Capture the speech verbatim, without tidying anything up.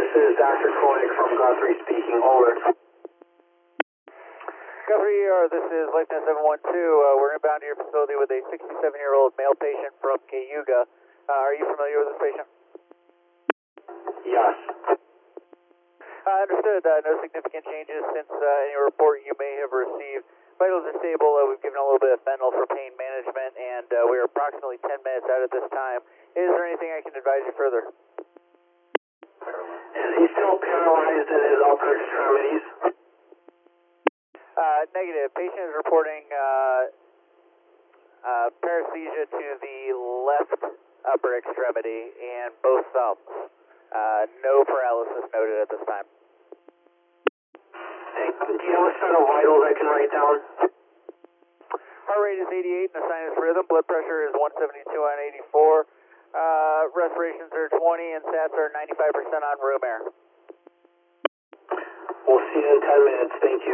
This is Doctor Koenig from Guthrie speaking. Over. Guthrie E R, this is Lieutenant seven one two. Uh, we're inbound to your facility with a sixty-seven-year-old male patient from Cayuga. Uh, are you familiar with this patient? Yes. Uh, understood. Uh, no significant changes since uh, any report you may have received. Vitals are stable. Uh, we've given a little bit of fentanyl for pain management, and uh, we're approximately ten minutes out at this time. Is there anything I can advise you further? Is he still paralyzed in his upper extremities? Uh, negative. Patient is reporting uh, uh, paresthesia to the left upper extremity and both thumbs. Uh, no paralysis noted at this time. Hey, do you have a set of vitals I can write down? Heart rate is eighty-eight in the sinus rhythm. Blood pressure is one seventy-two on eighty-four. Uh, respirations are twenty and sats are ninety-five percent on room air. We'll see you in ten minutes. Thank you.